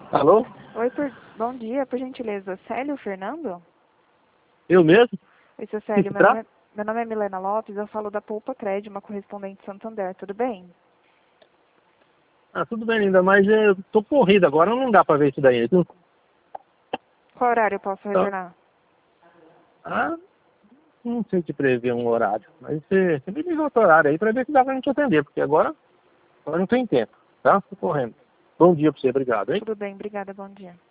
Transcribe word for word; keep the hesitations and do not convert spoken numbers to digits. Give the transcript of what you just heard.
Alô? Oi, por... bom dia, por gentileza. Célio Fernando? Eu mesmo? Oi, seu Que Célio, se meu nome, trata? é... meu nome é Milena Lopes, eu falo da Poupa Crédito, uma correspondente de Santander, tudo bem? Ah, tudo bem, linda, mas eu tô corrido agora, não dá pra ver isso daí. Viu? Qual horário eu posso Tá. retornar? Ah, não sei te prever um horário, mas você, você me liga outro horário aí pra ver se dá pra gente atender, porque agora, agora não tem tempo, tá? Tô correndo. Bom dia pra você, obrigado, hein? Tudo bem, obrigada, bom dia.